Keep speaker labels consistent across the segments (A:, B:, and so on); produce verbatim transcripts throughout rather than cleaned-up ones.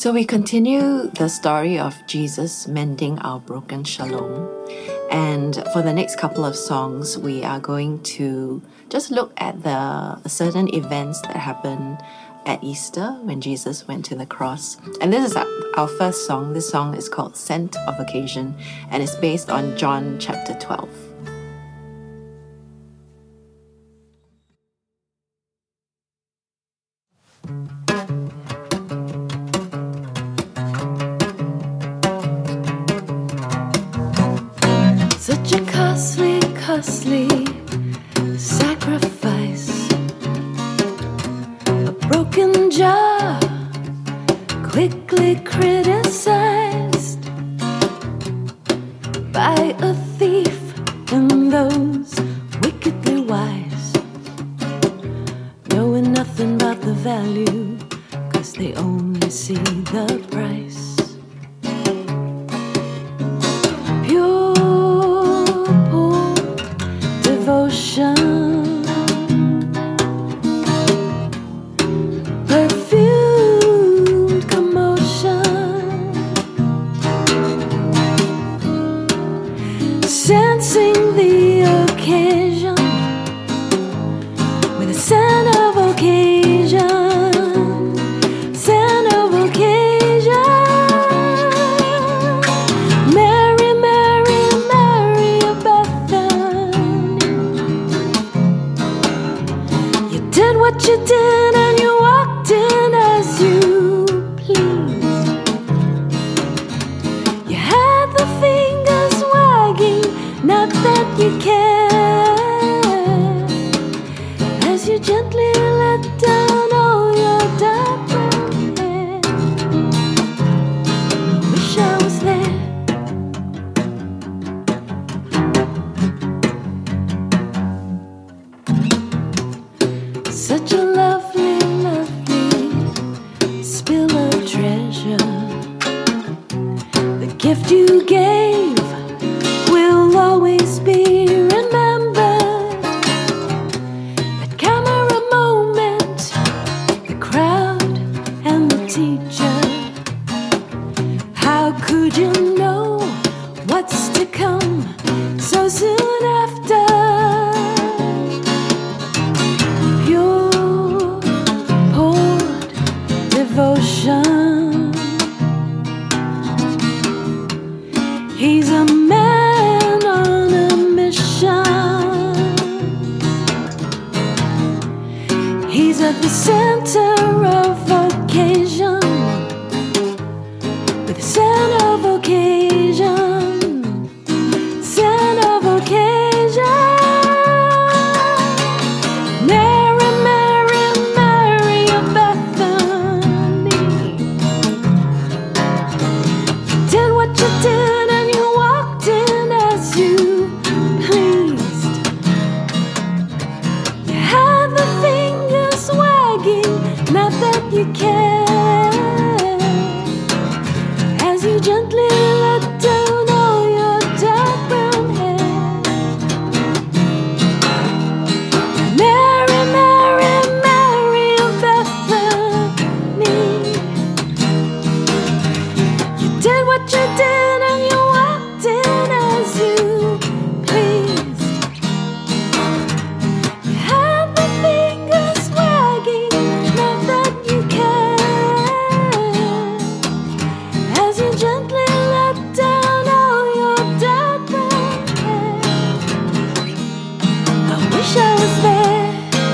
A: So we continue the story of Jesus mending our broken shalom. And for the next couple of songs, we are going to just look at the certain events that happened at Easter when Jesus went to the cross. And this is our first song. This song is called Scent of Occasion, and it's based on John chapter twelve.
B: Such a costly, costly sacrifice. A broken jar, quickly criticized by a thief and those wickedly wise, knowing nothing about the value, 'cause they only see the price. Perfumed commotion, sensing the occasion with a scent of occasion, scent of occasion. Mary, Mary, Mary of Bethany, you did what you did and you walked in as you pleased. You had the fingers wagging, not that you cared, as you gently let down all your dark brown hair. I wish I was there. Such a lovely, lovely spill of treasure. The gift you gave will always be remembered. That camera moment, the crowd and the teacher. How could you know what's to come so soon after? Devotion. He's a man on a mission. He's at the center of occasion, with a scent of occasion, scent of occasion. Mary, Mary, Mary of Bethany, did what you did and you walked in as you pleased. You had the fingers wagging, not that you cared, as you gently let down all your dark brown hair. Mary, Mary, Mary of Bethany, you did what you did and you walked in as you pleased. You had the fingers wagging, not that you cared, as you gently let down all your dark brown hair. I wish I was there.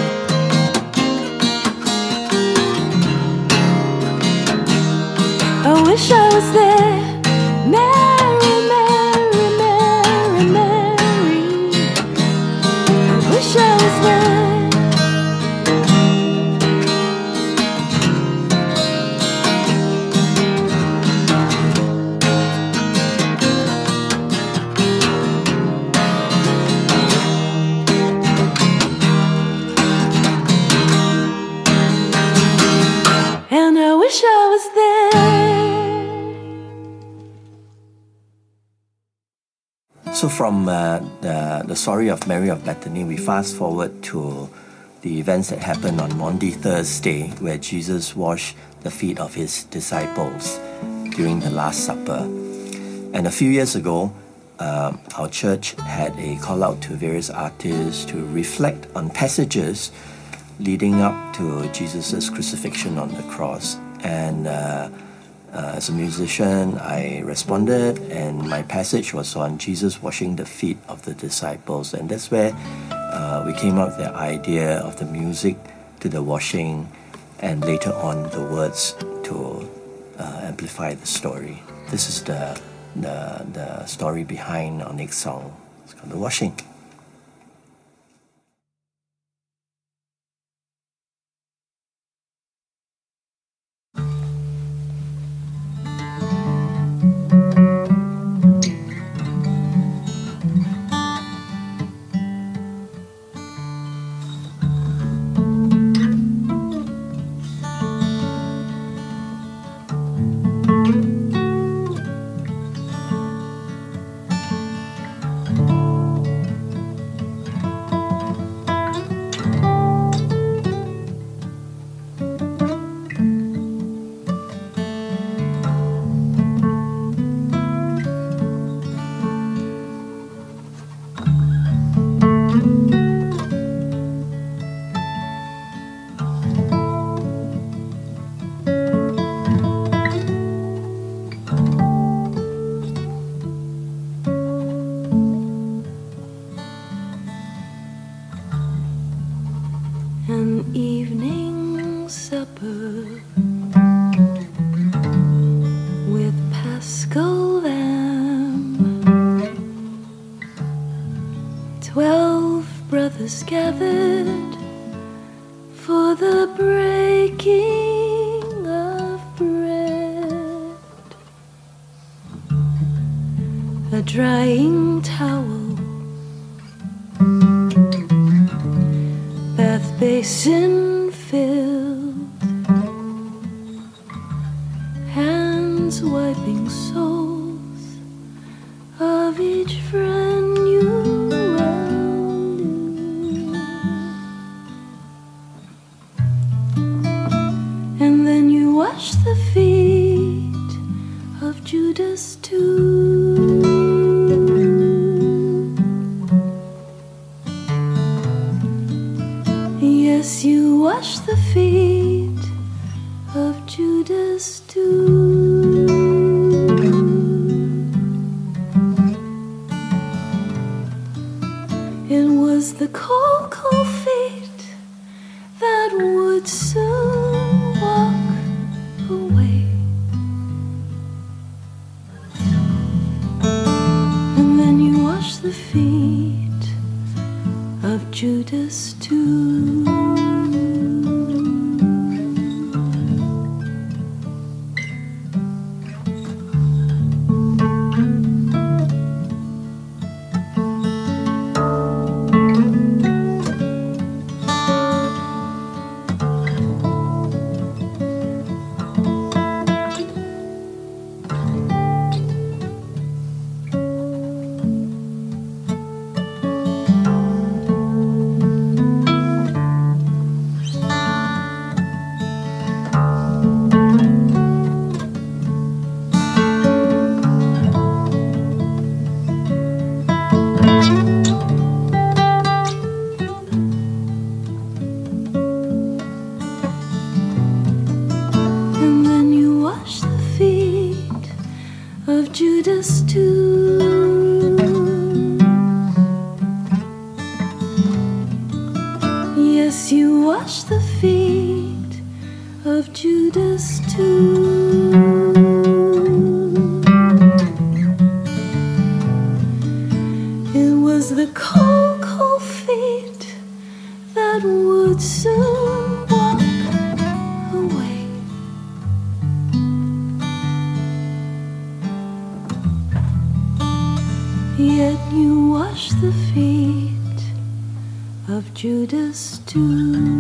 B: I wish I was there. Mary, Mary, Mary, Mary, I wish I was there. And I wish I was there.
C: So from uh, the, the story of Mary of Bethany, we fast forward to the events that happened on Maundy Thursday, where Jesus washed the feet of his disciples during the Last Supper. And a few years ago, uh, our church had a call out to various artists to reflect on passages leading up to Jesus' crucifixion on the cross. And uh, uh, as a musician, I responded, and my passage was on Jesus washing the feet of the disciples. And that's where uh, we came up with the idea of the music to the washing, and later on the words to uh, amplify the story. This is the, the, the story behind our next song. It's called The Washing.
B: An evening supper with Paschal lamb, twelve brothers gathered for the breaking of bread, a drying towel, bath basin filled, hands wiping soles of each friend you well knew. And then you wash the feet of Judas too. Yes, you wash the feet of Judas too. It was the cold, cold feet that would soon walk away. And then you wash the feet of Judas too. Of Judas too. Yes, you wash the feet of Judas too. It was the cold, cold feet that would soon walk away. Yet you wash the feet of Judas too.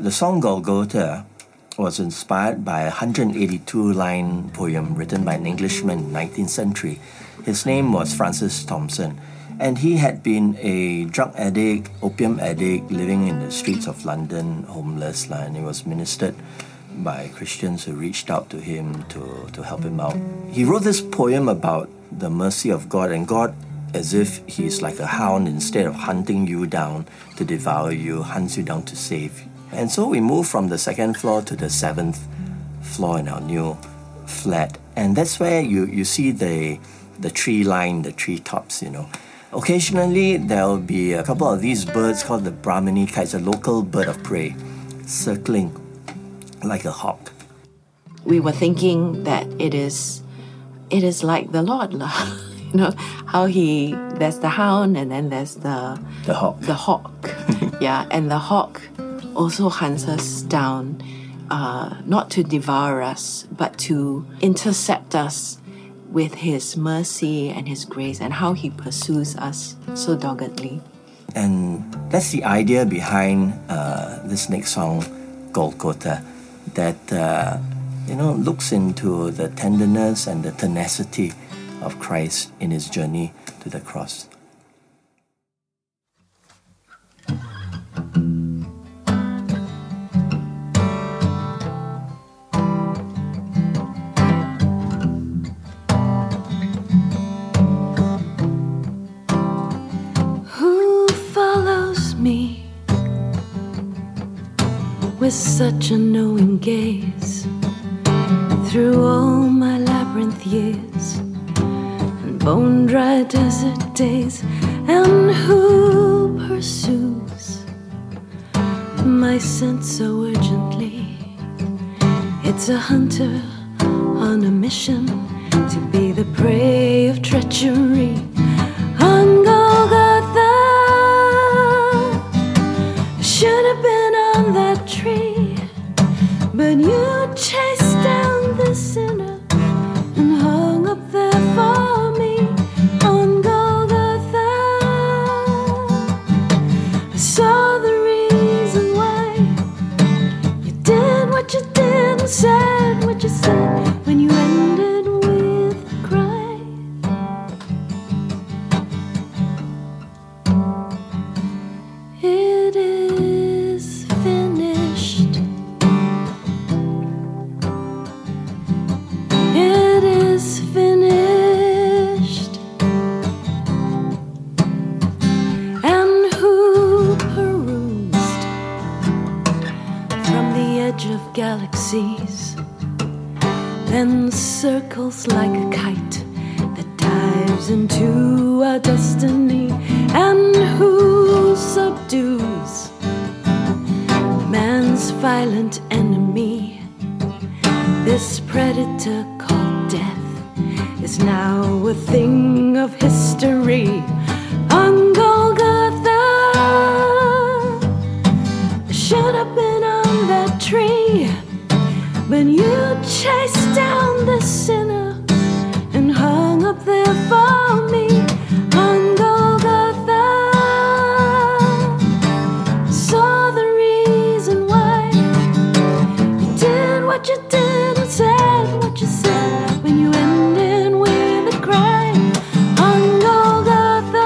C: the song Golgotha was inspired by a one hundred eighty-two line poem written by an Englishman in the nineteenth century. His name was Francis Thompson, and he had been a drug addict, opium addict, living in the streets of London, homeless, and he was ministered by Christians who reached out to him to, to help him out. He wrote this poem about the mercy of God, and God, as if he's like a hound, instead of hunting you down to devour you, hunts you down to save you. And so we moved from the second floor to the seventh floor in our new flat. And that's where you, you see the the tree line, the tree tops, you know. Occasionally, there'll be a couple of these birds called the Brahmini kites, a local bird of prey, circling like a hawk.
A: We were thinking that it is it is like the Lord, you know, how he, there's the hound and then there's the
C: The hawk.
A: The hawk. Yeah, and the hawk also hunts us down, uh, not to devour us, but to intercept us with his mercy and his grace, and how he pursues us so doggedly.
C: And that's the idea behind uh, this next song, Golgotha, that uh, you know looks into the tenderness and the tenacity of Christ in his journey to the cross.
B: With such a knowing gaze through all my labyrinth years and bone-dry desert days, and who pursues my scent so urgently? It's a hunter on a mission to be the prey of treachery. On Golgotha, should have been on that tree, but you chased down the sinner and hung up there for me on Golgotha. I saw the reason why you did what you did and said what you said when you ended with a cry. It is finished. It is finished. And who perused from the edge of galaxies, then circles like a kite that dives into our destiny, and who subdues man's violent enemy. This predator called death is now a thing of history. On Golgotha, I should have been on that tree, but you chased down the sinner and hung up there for me on Golgotha. Saw the reason why you did what you did and said what you said when you ended with a cry on Golgotha.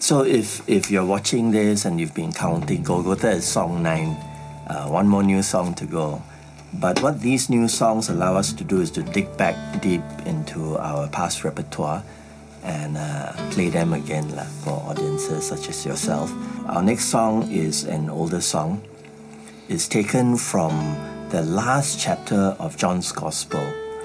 C: So if, if you're watching this and you've been counting, Golgotha is song nine, uh, one more new song to go. But what these new songs allow us to do is to dig back deep into our past repertoire and uh, play them again uh, for audiences such as yourself. Our next song is an older song. It's taken from the last chapter of John's Gospel.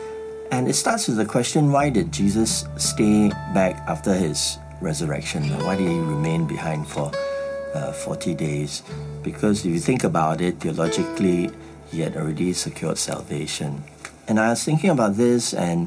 C: And it starts with the question, why did Jesus stay back after his resurrection? Why did he remain behind for uh, forty days? Because if you think about it, theologically, he had already secured salvation. And I was thinking about this, and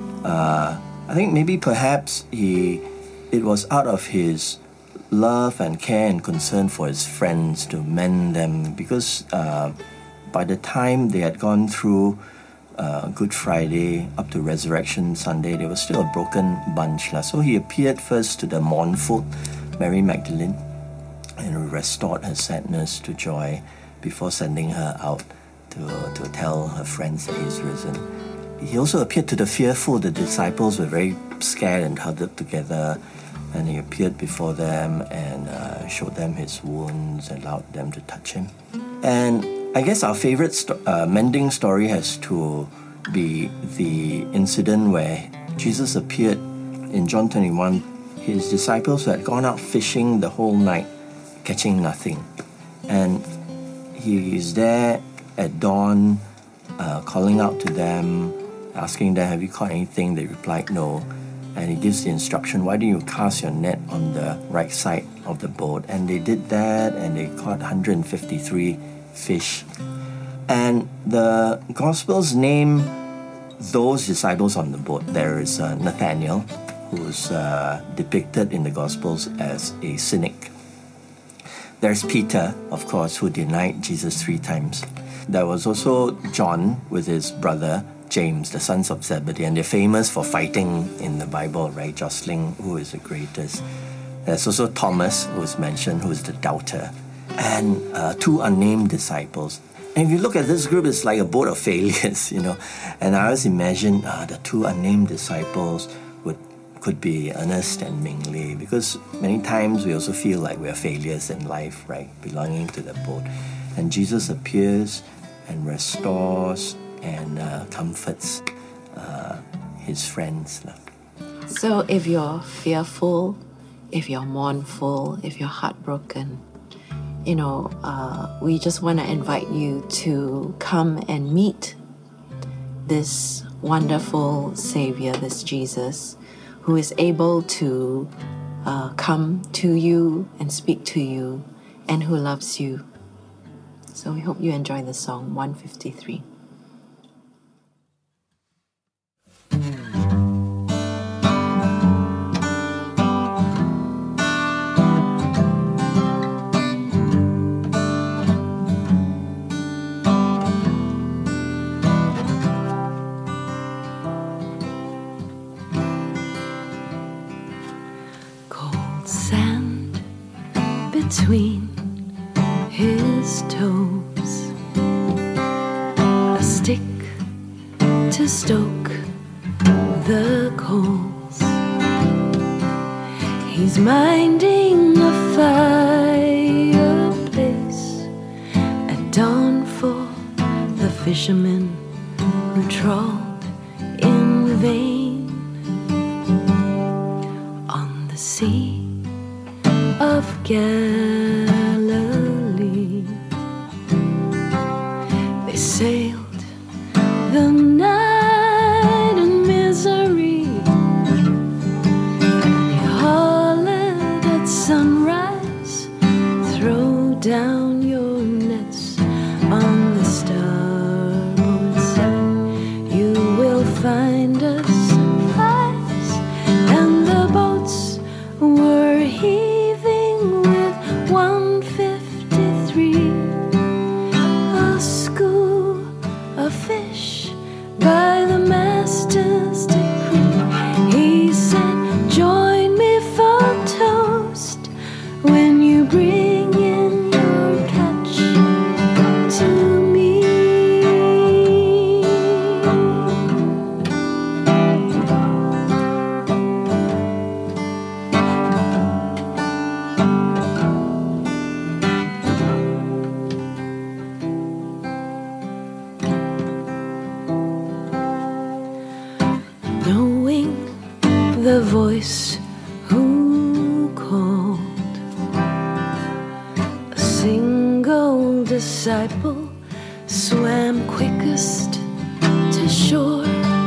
C: uh, I think maybe perhaps he, it was out of his love and care and concern for his friends to mend them, because uh, by the time they had gone through uh, Good Friday up to Resurrection Sunday, they were still a broken bunch. So he appeared first to the mournful Mary Magdalene and restored her sadness to joy before sending her out to, to tell her friends that he's risen. He also appeared to the fearful. The disciples were very scared and huddled together, and he appeared before them and uh, showed them his wounds and allowed them to touch him. And I guess our favorite sto- uh, mending story has to be the incident where Jesus appeared in John twenty-one. His disciples had gone out fishing the whole night, catching nothing. And he is there at dawn, uh, calling out to them, asking them, have you caught anything? They replied, no. And he gives the instruction, why don't you cast your net on the right side of the boat? And they did that, and they caught one hundred fifty-three fish. And the Gospels name those disciples on the boat. There is uh, Nathanael, who's uh, depicted in the Gospels as a cynic. There's Peter, of course, who denied Jesus three times. There was also John with his brother James, the sons of Zebedee, and they're famous for fighting in the Bible, right? Jostling who is the greatest. There's also Thomas, who is mentioned, who is the doubter, and uh, two unnamed disciples. And if you look at this group, it's like a boat of failures, you know. And I always imagine uh, the two unnamed disciples would could be Ernest and Ming Li, because many times we also feel like we are failures in life, right? Belonging to the boat. And Jesus appears and restores and uh, comforts uh, his friends.
A: So if you're fearful, if you're mournful, if you're heartbroken, you know, uh, we just want to invite you to come and meet this wonderful Savior, this Jesus, who is able to uh, come to you and speak to you, and who loves you. So we hope you enjoy the song one fifty-three.
B: Cold sand between his toes, a stick to stoke the coals. He's minding a fireplace at dawn for the fishermen who trawled in vain on the sea of Galilee. They sailed the night in misery, and he hollered at sunrise, throw down your nets on the starboard side. You will find us supplies. And the boats were heaving with one fifty-three, a school of fish by the master's decree. He said, join me for toast when you bring in your single disciple swam quickest to shore.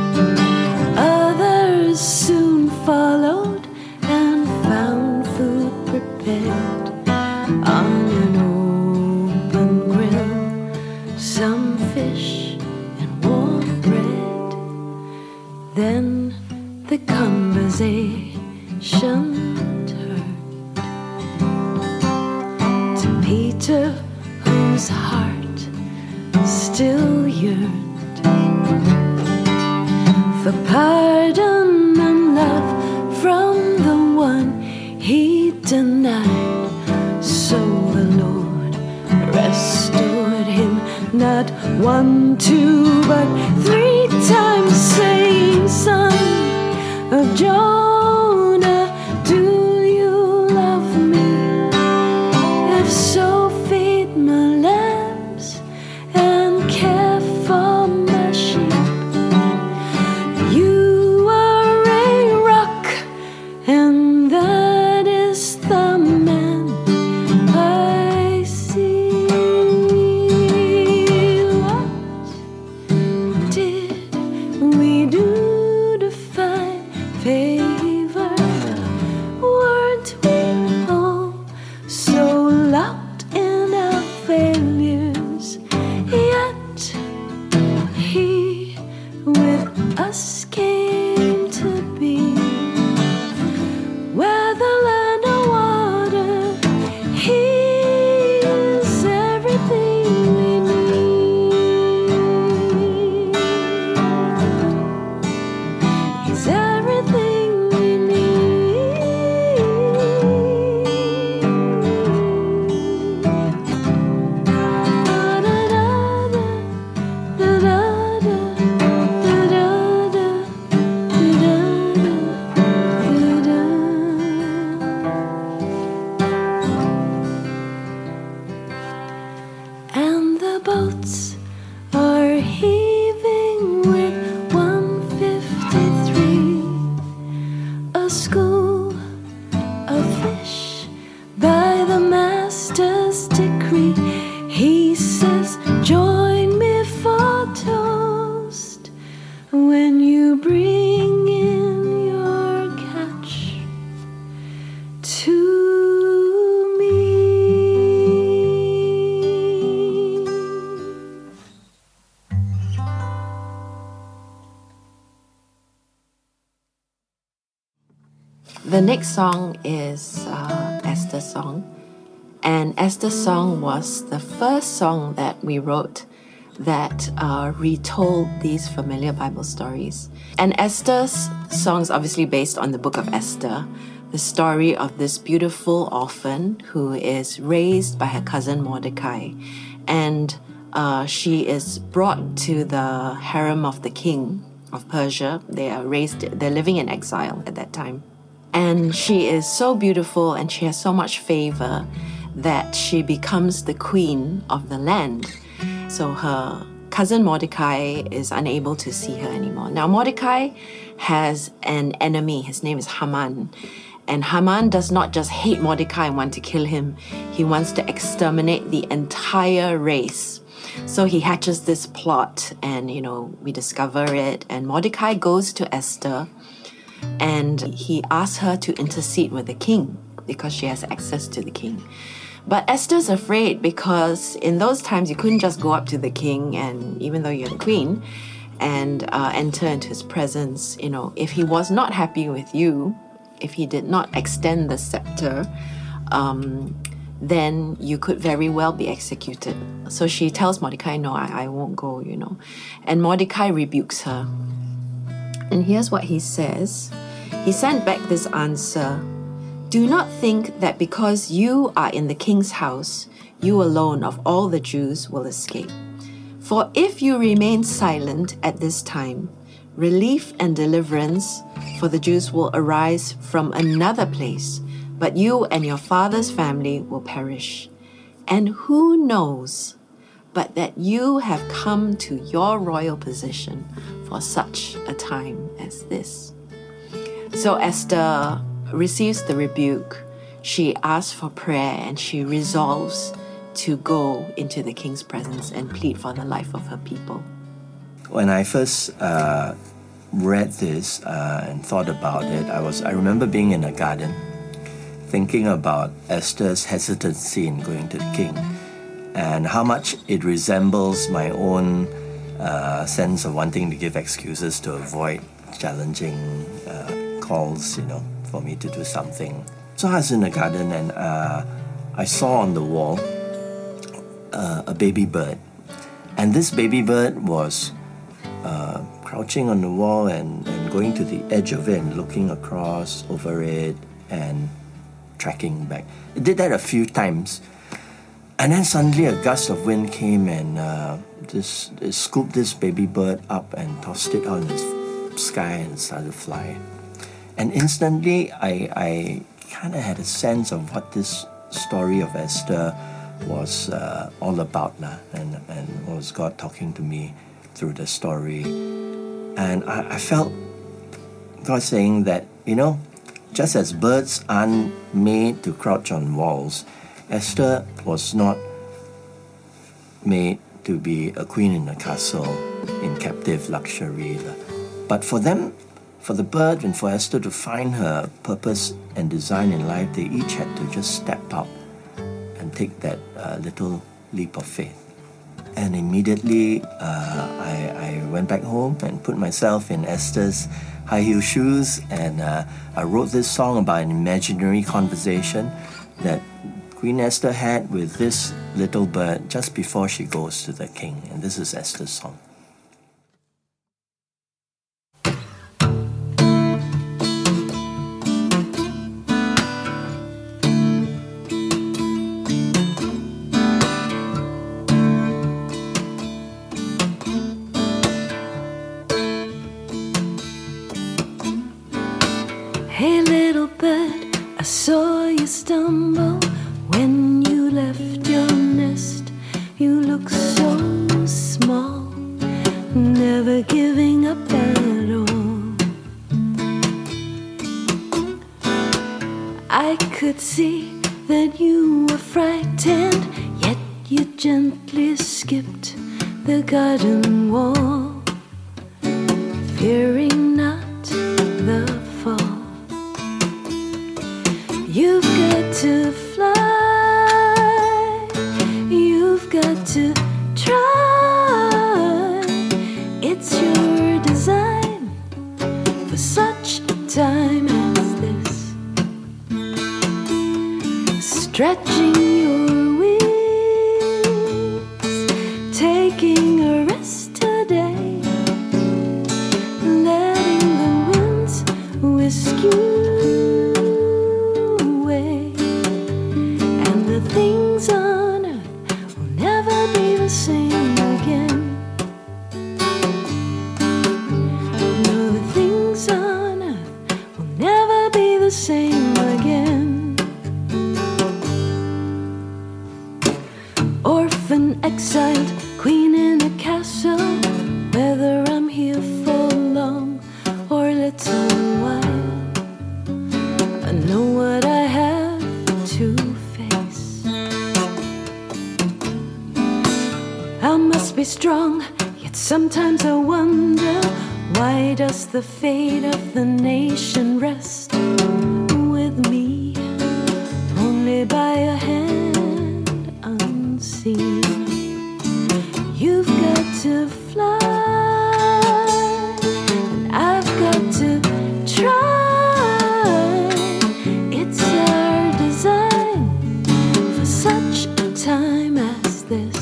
B: Others soon followed and found food prepared on an open grill, some fish and warm bread. Then the conversation turned to Peter, whose heart still yearned for pardon and love from the one he denied. So the Lord restored him, not one, two, but three times, saying, Son of Jonah, do you love me? If so, feed my lambs and care for my sheep. You are a rock, and that is the man I see. What did we do to find favor? Weren't we all so locked in our failures? Yet he with us came to be, where the land of water, he is everything we need. He's everything we need. Da-da-da-da, da-da-da, da-da-da, da-da-da, da-da. And the boats are heaving with one fifty-three, a school of fish by the master's decree. He says, join me for toast when you bring in your catch to me.
A: The next song is uh, Esther's song. And Esther's song was the first song that we wrote that uh, retold these familiar Bible stories. And Esther's song is obviously based on the book of Esther, the story of this beautiful orphan who is raised by her cousin Mordecai. And uh, she is brought to the harem of the king of Persia. They are raised, they're living in exile at that time. And she is so beautiful and she has so much favor that she becomes the queen of the land. So her cousin Mordecai is unable to see her anymore. Now Mordecai has an enemy. His name is Haman. And Haman does not just hate Mordecai and want to kill him. He wants to exterminate the entire race. So he hatches this plot and, you know, we discover it. And Mordecai goes to Esther and he asks her to intercede with the king because she has access to the king. But Esther's afraid because in those times you couldn't just go up to the king and even though you're the queen and uh, enter into his presence. You know, if he was not happy with you, if he did not extend the scepter, um, then you could very well be executed. So she tells Mordecai, no, I, I won't go, you know. And Mordecai rebukes her. And here's what he says. He sent back this answer. Do not think that because you are in the king's house, you alone of all the Jews will escape. For if you remain silent at this time, relief and deliverance for the Jews will arise from another place, but you and your father's family will perish. And who knows but that you have come to your royal position for such a time as this. So Esther receives the rebuke. She asks for prayer and she resolves to go into the king's presence and plead for the life of her people?
C: When I first uh, read this uh, and thought about it, I was I remember being in a garden, thinking about Esther's hesitancy in going to the king, and how much it resembles my own uh, sense of wanting to give excuses to avoid challenging uh, calls, you know, for me to do something. So I was in the garden, and uh, I saw on the wall uh, a baby bird, and this baby bird was uh, crouching on the wall and, and going to the edge of it and looking across over it and tracking back. It did that a few times, and then suddenly a gust of wind came and uh, this, it scooped this baby bird up and tossed it out in the sky and started to fly. And instantly, I, I kind of had a sense of what this story of Esther was uh, all about, lah, and, and was God talking to me through the story. And I, I felt God saying that, you know, just as birds aren't made to crouch on walls, Esther was not made to be a queen in a castle in captive luxury. But for them, for the bird and for Esther to find her purpose and design in life, they each had to just step up and take that uh, little leap of faith. And immediately uh, I, I went back home and put myself in Esther's high heel shoes, and uh, I wrote this song about an imaginary conversation that Queen Esther had with this little bird just before she goes to the king. And this is Esther's song.
B: Hey little bird, I saw you stumble when you left your nest. You look so small, never giving up at all. I could see that you were frightened, yet you gently skipped the garden wall, fearing not the fall. You've got to fly, you've got to try. It's your design for such a time as this. Stretching your wings, taking a rest today, letting the winds whisk you. Things on earth will never be the same again. No, the things on earth will never be the same again. Orphan, exiled, queen in a castle, whether I'm here for long or a little while, I know what I have to I must be strong, yet sometimes I wonder, why does the fate of the nation rest with me, only by a hand unseen? You've got to fly, and I've got to try. It's our design for such a time as this.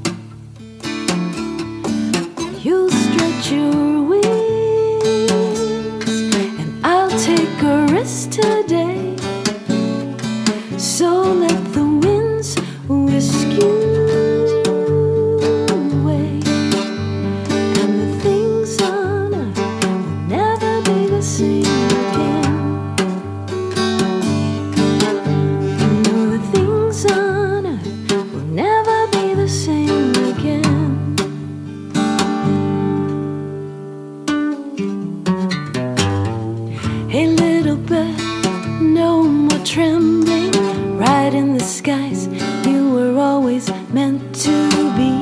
B: You'll stretch your wings, and I'll take a rest today. So let the winds whisk you always meant to be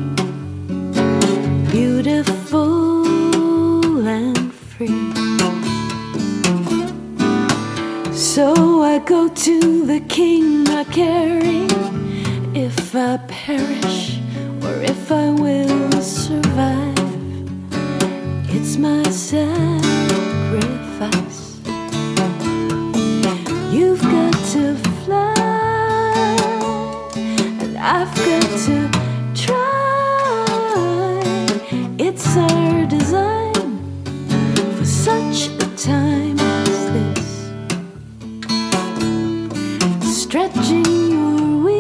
B: beautiful and free. So I go to the King, not caring if I perish or if I will survive. It's my sacrifice. You've got to fly, and I've got to try. It's our design for such a time as this. Stretching your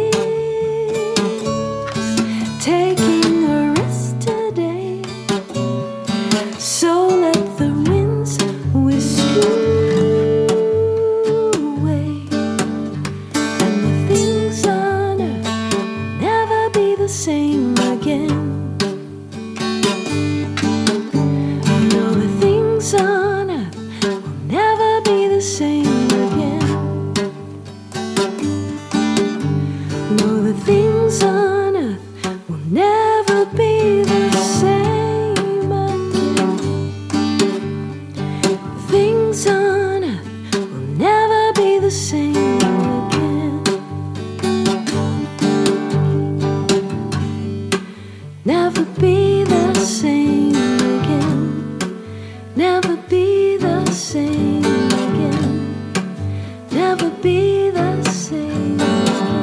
B: wings, taking a risk today. So let the winds whisk you away, and the things on earth will never be the same again. No, the things on earth will never be the same again. No, the things on earth will never be the same again. Things on earth will never be the same again. Never be the same again. Never be the same again. Never be the same again.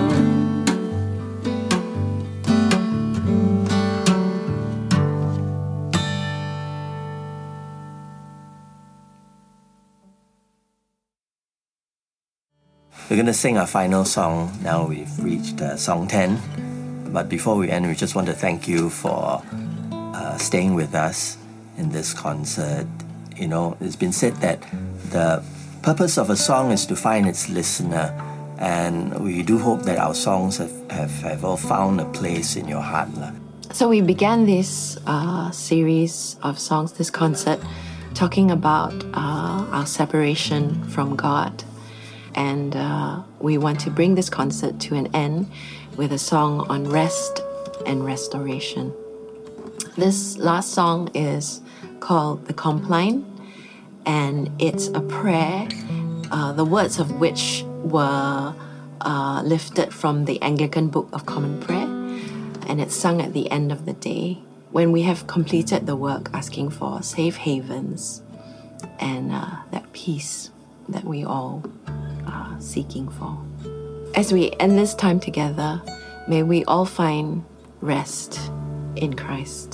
C: We're going to sing our final song. Now we've reached uh, song ten. But before we end, we just want to thank you for uh, staying with us in this concert. You know, it's been said that the purpose of a song is to find its listener. And we do hope that our songs have, have, have all found a place in your heart.
A: So we began this uh, series of songs, this concert, talking about uh, our separation from God. And uh, we want to bring this concert to an end with a song on rest and restoration. This last song is called The Compline, and it's a prayer, uh, the words of which were uh, lifted from the Anglican Book of Common Prayer, and it's sung at the end of the day when we have completed the work, asking for safe havens and uh, that peace that we all are seeking for. As we end this time together, may we all find rest in Christ.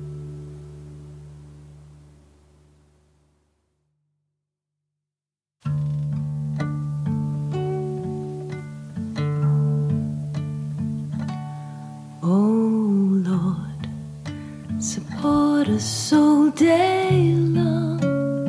B: Oh Lord, support us all day long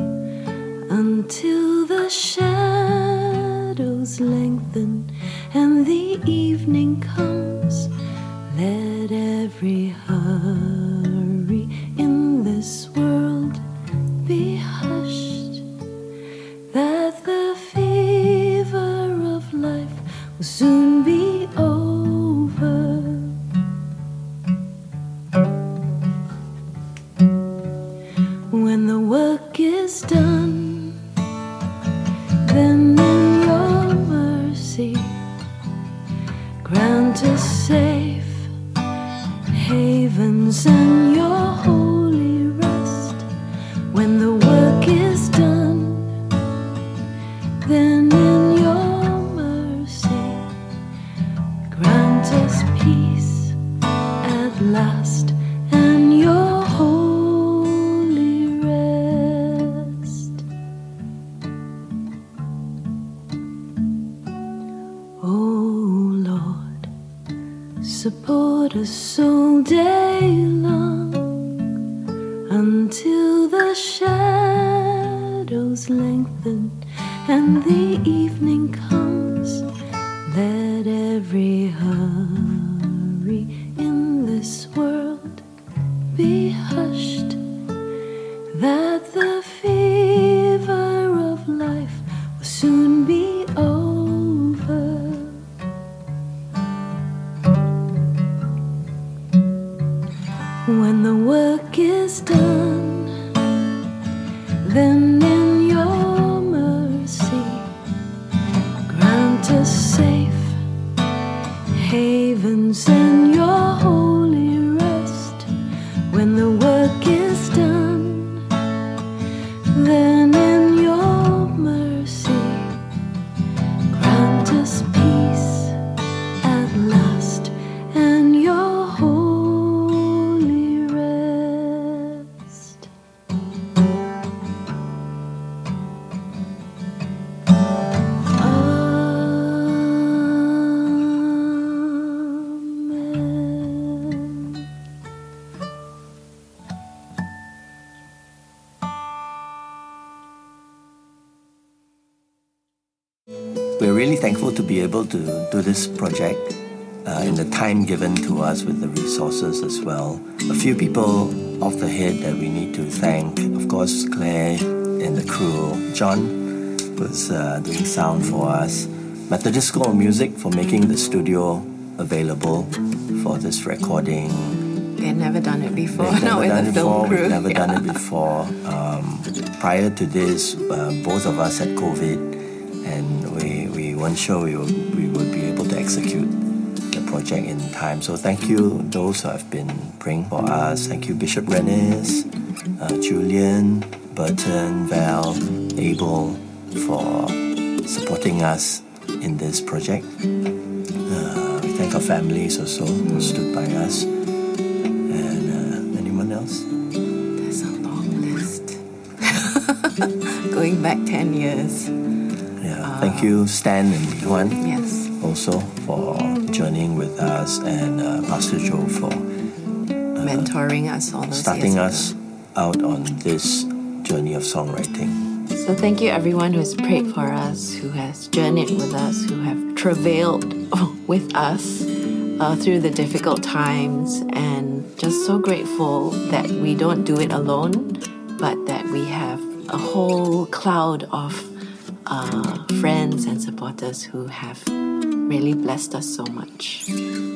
B: until the shadows lengthen and the evening comes. Let every hurry in this world be hushed, that the fever of life will soon be over. When the work is done, then in your mercy grant us safe havens and your holy rest. When the work is done, then in your mercy grant us peace at last and your holy rest. Oh Lord, support us all day long until the shadows lengthen and the evening comes. Let every hurry in this world be hushed, that the fever of life will soon be over. When the work is done, then in your mercy grant us safe havens in your holy rest. When the work is done, then in your mercy grant us peace at last and your holy rest. Amen.
C: We're really thankful to be able to do this project uh, in the time given to us with the resources as well. A few people off the head that we need to thank, of course, Claire and the crew. John was uh, doing sound for us. Methodist School of Music for making the studio available for this recording.
A: They've never done it before.
C: We've
A: Not
C: never
A: with
C: done
A: the
C: it
A: film
C: before.
A: crew.
C: We've never
A: Yeah.
C: done it before. Um, prior to this, uh, both of us had COVID, and we, we weren't sure we would, we would be able to execute the project in time. So thank you those who have been praying for us. Thank you Bishop Rennes, uh, Julian, Burton, Val, Abel for supporting us in this project. Uh, we thank our families also who stood by us. And uh, anyone else?
A: There's a long list. Going back ten years.
C: Yeah, thank you Stan and Li Huan
A: Yes.
C: also for journeying with us, and uh, Pastor Joe for
A: Mentoring us all those
C: starting
A: years
C: us out on this journey of songwriting.
A: ago. So thank you everyone who has prayed for us, who has journeyed with us, who have travailed with us uh, through the difficult times, and just so grateful that we don't do it alone, but that we have a whole cloud of uh, friends and supporters who have really blessed us so much.